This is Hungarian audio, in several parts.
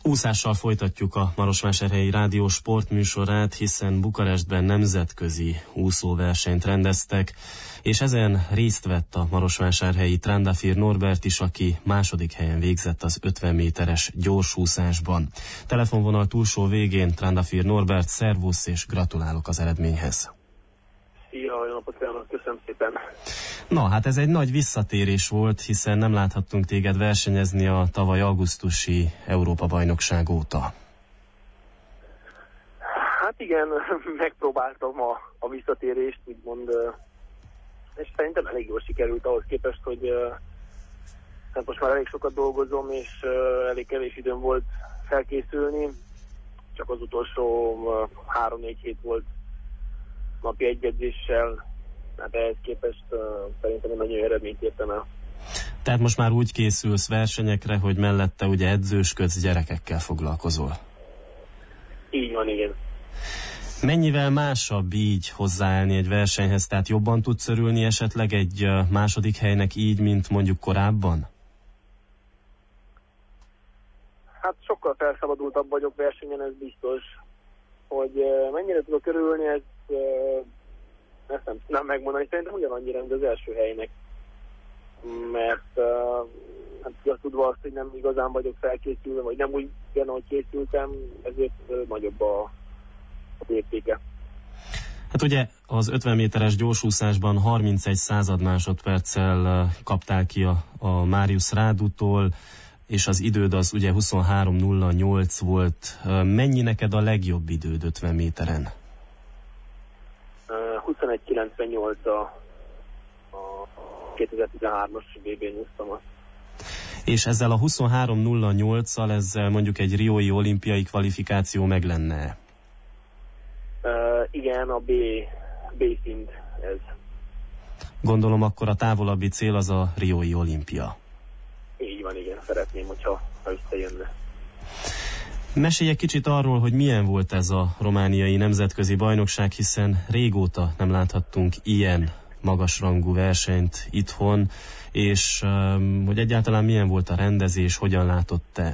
Úszással folytatjuk a Marosvásárhelyi Rádió sportműsorát, hiszen Bukarestben nemzetközi úszóversenyt rendeztek, és ezen részt vett a marosvásárhelyi Trandafir Norbert is, aki második helyen végzett az 50 méteres gyorsúszásban. Telefonvonal túlsó végén Trandafir Norbert, szervusz és gratulálok az eredményhez. Szia, jó napot kívánok, köszönöm szépen. Na, hát ez egy nagy visszatérés volt, hiszen nem láthattunk téged versenyezni a tavaly augusztusi Európa-bajnokság óta. Hát igen, megpróbáltam a visszatérést, úgymond, és szerintem elég jól sikerült ahhoz képest, hogy hát most már elég sokat dolgozom, és elég kevés időm volt felkészülni, csak az utolsó 3-4 hét volt napi egy edzéssel, hát ehhez képest szerintem nagyon jó eredményt értem el. Tehát most már úgy készülsz versenyekre, hogy mellette ugye edzősködsz, gyerekekkel foglalkozol. Így van, igen. Mennyivel másabb így hozzáállni egy versenyhez, tehát jobban tudsz örülni esetleg egy második helynek így, mint mondjuk korábban? Hát sokkal felszabadultabb vagyok versenyen, ez biztos. Hogy mennyire tudok örülni, ezt nem megmondani, szerintem ugyanannyira, mint az első helynek. Mert hát tudva azt, hogy nem igazán vagyok felkészülve, vagy nem úgy ahogy készültem, ezért nagyobb a értéke. Hát ugye az 50 méteres gyorsúszásban 31 század másodperccel kaptál ki a Máriusz Rádútól, és az időd az ugye 23.08 volt. Mennyi neked a legjobb időd 50 méteren? 21.98 a 2013-as VB-n úsztam azt. És ezzel a 23.08-al, ezzel mondjuk egy riói olimpiai kvalifikáció meg lenne? Igen, a B szint ez. Gondolom akkor a távolabbi cél az a riói olimpia. Így van, igen, szeretném, hogyha összejönne. Mesélj egy kicsit arról, hogy milyen volt ez a romániai nemzetközi bajnokság, hiszen régóta nem láthattunk ilyen magasrangú versenyt itthon, és hogy egyáltalán milyen volt a rendezés, hogyan látott te?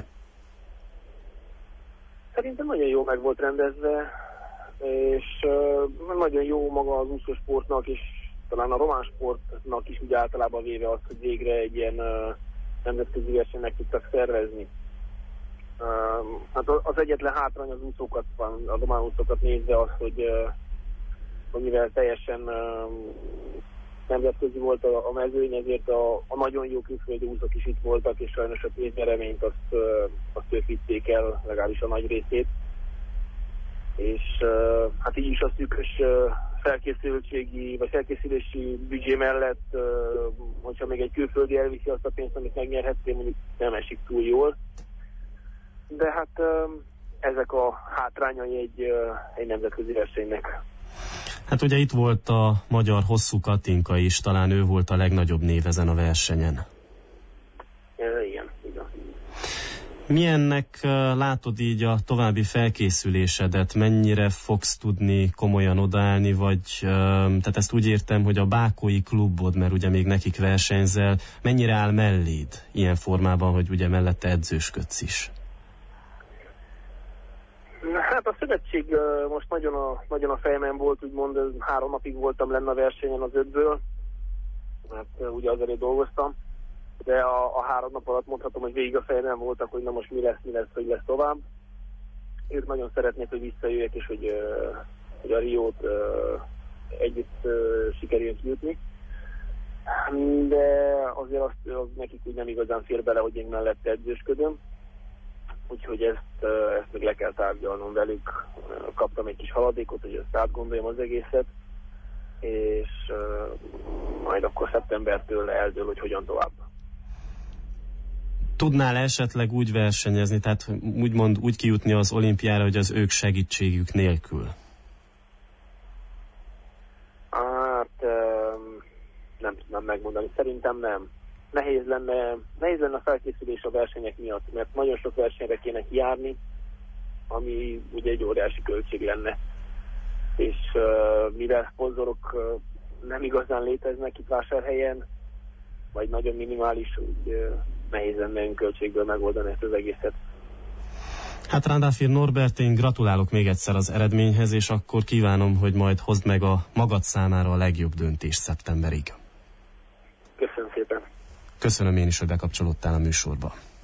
Szerintem nagyon jó meg volt rendezve, és nagyon jó maga az úszósportnak, és talán a román sportnak is úgy általában véve az, hogy végre egy ilyen nemzetközi versenynek tudtak szervezni. Hát az egyetlen hátrány az úszókat van, a román úszókat nézve az, hogy mivel teljesen nemzetközi volt a mezőny, ezért a nagyon jó külföldi úszók is itt voltak, és sajnos a pénznyereményt azt ők vitték el, legalábbis a nagy részét. És hát így is a szűkös felkészültségi, vagy felkészülési büdzsé mellett, hogyha még egy külföldi elviszi azt a pénzt, amit megnyerhettél, mondjuk nem esik túl jól. De hát ezek a hátrányai egy nemzetközi versenynek. Hát ugye itt volt a magyar Hosszú Katinka is, talán ő volt a legnagyobb név ezen a versenyen. Igen, igen. Milyennek látod így a további felkészülésedet? Mennyire fogsz tudni komolyan odaállni, vagy tehát ezt úgy értem, hogy a bákói klubod, mert ugye még nekik versenyzel, mennyire áll melléd ilyen formában, hogy ugye mellette edzősködsz is? Hát a szövetség most nagyon a fejemen volt, úgymond 3 napig voltam lenne a versenyen az 5-ből, mert ugye az elé dolgoztam, de a 3 nap alatt mondhatom, hogy végig a fejemen voltak, hogy na most mi lesz, hogy lesz tovább. Ők nagyon szeretnék, hogy visszajöjjek, és hogy a Riót együtt sikerüljön kijutni. De azért az nekik úgy nem igazán fér bele, hogy én mellette edzősködöm. Úgyhogy ezt még le kell tárgyalnom velük. Kaptam egy kis haladékot, hogy ezt átgondoljam az egészet, és majd akkor szeptembertől eldől, hogy hogyan tovább. Tudnál esetleg úgy versenyezni, tehát úgymond úgy kijutni az olimpiára, hogy az ők segítségük nélkül? Hát nem tudnám megmondani. Szerintem nem. Nehéz lenne a felkészülés a versenyek miatt, mert nagyon sok versenyre kéne kijárni, ami ugye egy óriási költség lenne. És mivel szponzorok nem igazán léteznek itt Vásárhelyen, vagy nagyon minimális, úgy nehéz lenne önköltségből megoldani ezt az egészet. Hát Trandafir Norbert, én gratulálok még egyszer az eredményhez, és akkor kívánom, hogy majd hozd meg a magad számára a legjobb döntést szeptemberig. Köszönöm szépen. Köszönöm én is, hogy bekapcsolódtál a műsorba.